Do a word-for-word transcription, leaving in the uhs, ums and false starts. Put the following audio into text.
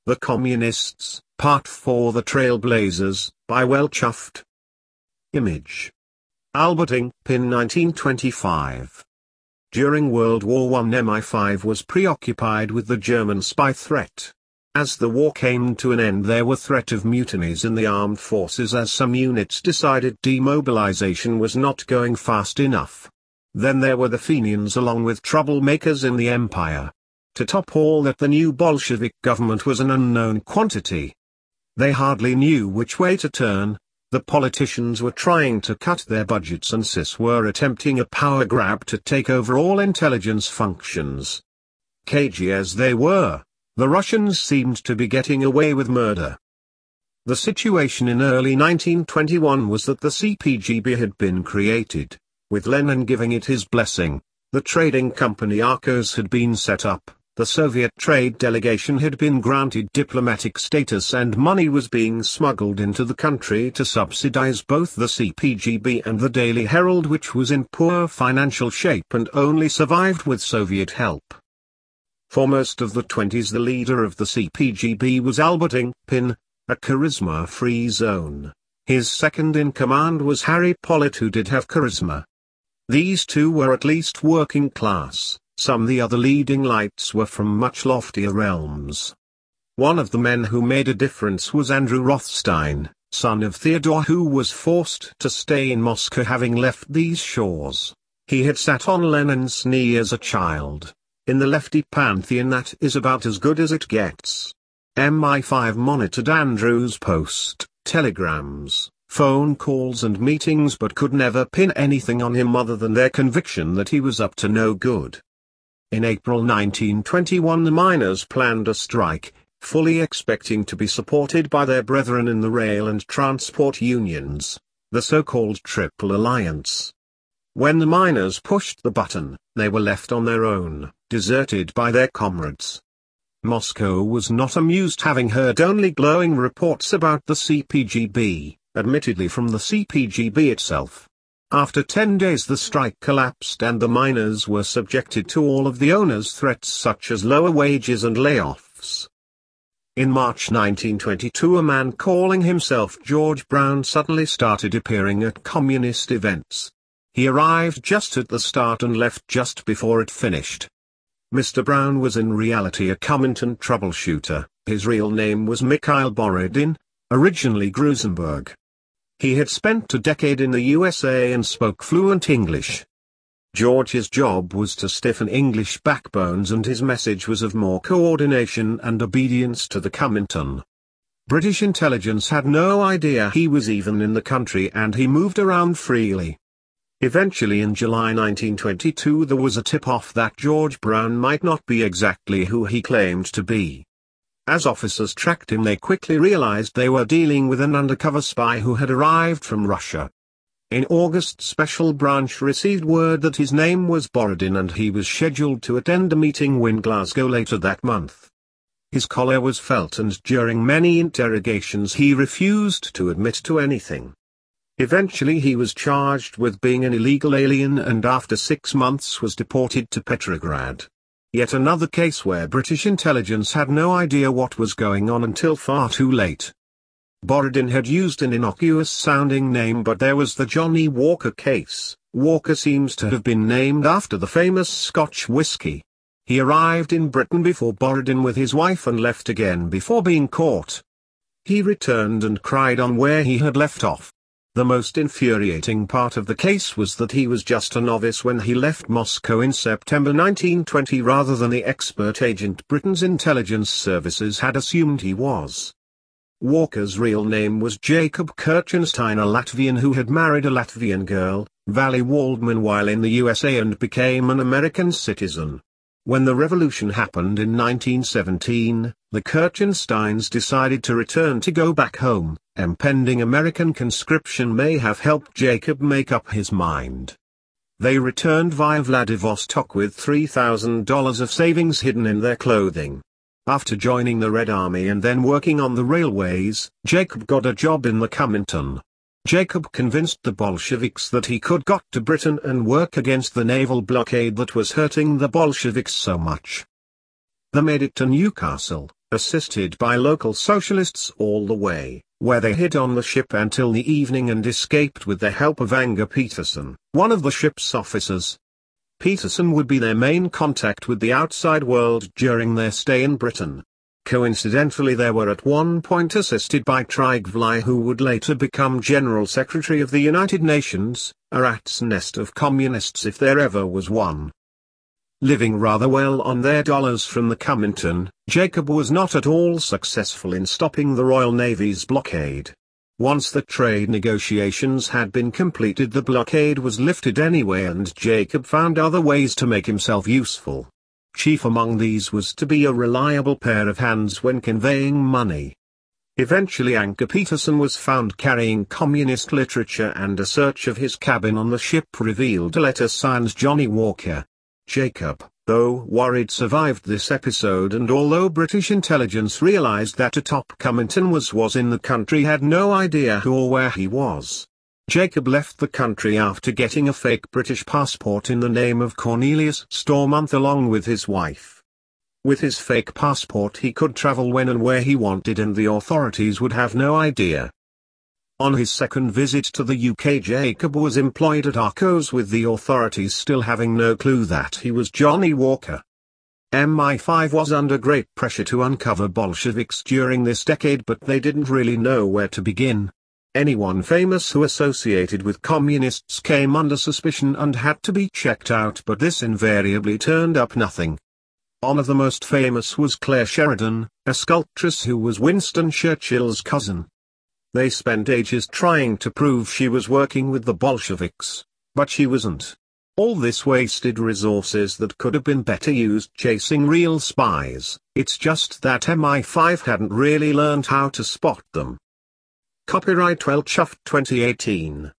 The Communists, Part four The Trailblazers, by Well Chuffed. Image. Albert Ing. Pin nineteen twenty-five. During World War One M I five was preoccupied with the German spy threat. As the war came to an end there were threat of mutinies in the armed forces as some units decided demobilization was not going fast enough. Then there were the Fenians along with troublemakers in the empire. To top all that, the new Bolshevik government was an unknown quantity. They hardly knew which way to turn. The politicians were trying to cut their budgets and C I S were attempting a power grab to take over all intelligence functions. Cagey as they were, the Russians seemed to be getting away with murder. The situation in early nineteen twenty-one was that the C P G B had been created, with Lenin giving it his blessing. The trading company Arcos had been set up. The Soviet trade delegation had been granted diplomatic status and money was being smuggled into the country to subsidize both the C P G B and the Daily Herald, which was in poor financial shape and only survived with Soviet help. For most of the twenties the leader of the C P G B was Albert Ing. Pin, a charisma-free zone. His second-in-command was Harry Pollitt, who did have charisma. These two were at least working class. Some the other leading lights were from much loftier realms. One of the men who made a difference was Andrew Rothstein, son of Theodore, who was forced to stay in Moscow having left these shores. He had sat on Lenin's knee as a child. In the lefty pantheon that is about as good as it gets. M I five monitored Andrew's post, telegrams, phone calls and meetings, but could never pin anything on him other than their conviction that he was up to no good. In April nineteen twenty-one the miners planned a strike, fully expecting to be supported by their brethren in the rail and transport unions, the so-called Triple Alliance. When the miners pushed the button, they were left on their own, deserted by their comrades. Moscow was not amused, having heard only glowing reports about the C P G B, admittedly from the C P G B itself. After ten days the strike collapsed and the miners were subjected to all of the owners' threats such as lower wages and layoffs. In March nineteen twenty-two a man calling himself George Brown suddenly started appearing at communist events. He arrived just at the start and left just before it finished. Mister Brown was in reality a Comintern troubleshooter. His real name was Mikhail Borodin, originally Grusenberg. He had spent a decade in the U S A and spoke fluent English. George's job was to stiffen English backbones, and his message was of more coordination and obedience to the Comintern. British intelligence had no idea he was even in the country and he moved around freely. Eventually in July nineteen twenty-two there was a tip-off that George Brown might not be exactly who he claimed to be. As officers tracked him they quickly realized they were dealing with an undercover spy who had arrived from Russia. In August Special Branch received word that his name was Borodin and he was scheduled to attend a meeting in Glasgow later that month. His collar was felt and during many interrogations he refused to admit to anything. Eventually he was charged with being an illegal alien and after six months was deported to Petrograd. Yet another case where British intelligence had no idea what was going on until far too late. Borodin had used an innocuous-sounding name, but there was the Johnny Walker case. Walker seems to have been named after the famous Scotch whisky. He arrived in Britain before Borodin with his wife and left again before being caught. He returned and cried on where he had left off. The most infuriating part of the case was that he was just a novice when he left Moscow in September nineteen twenty rather than the expert agent Britain's intelligence services had assumed he was. Walker's real name was Jacob Kirchenstein, a Latvian who had married a Latvian girl, Vali Waldman, while in the U S A and became an American citizen. When the revolution happened in nineteen seventeen, the Kirchensteins decided to return to go back home. Impending American conscription may have helped Jacob make up his mind. They returned via Vladivostok with three thousand dollars of savings hidden in their clothing. After joining the Red Army and then working on the railways, Jacob got a job in the Comintern. Jacob convinced the Bolsheviks that he could go to Britain and work against the naval blockade that was hurting the Bolsheviks so much. They made it to Newcastle, assisted by local socialists all the way, where they hid on the ship until the evening and escaped with the help of Anger Peterson, one of the ship's officers. Peterson would be their main contact with the outside world during their stay in Britain. Coincidentally, they were at one point assisted by Tryggvi, who would later become General Secretary of the United Nations, a rat's nest of communists if there ever was one. Living rather well on their dollars from the Comintern, Jacob was not at all successful in stopping the Royal Navy's blockade. Once the trade negotiations had been completed, the blockade was lifted anyway, and Jacob found other ways to make himself useful. Chief among these was to be a reliable pair of hands when conveying money. Eventually Anger Peterson was found carrying communist literature, and a search of his cabin on the ship revealed a letter signed Johnny Walker. Jacob, though worried, survived this episode, and although British intelligence realized that a top Comintern was was in the country, had no idea who or where he was. Jacob left the country after getting a fake British passport in the name of Cornelius Stormonth along with his wife. With his fake passport he could travel when and where he wanted, and the authorities would have no idea. On his second visit to the U K, Jacob was employed at Arcos, with the authorities still having no clue that he was Johnny Walker. M I five was under great pressure to uncover Bolsheviks during this decade, but they didn't really know where to begin. Anyone famous who associated with communists came under suspicion and had to be checked out, but this invariably turned up nothing. One of the most famous was Claire Sheridan, a sculptress who was Winston Churchill's cousin. They spent ages trying to prove she was working with the Bolsheviks, but she wasn't. All this wasted resources that could have been better used chasing real spies. It's just that M I five hadn't really learned how to spot them. Copyright Well Chuffed twenty eighteen.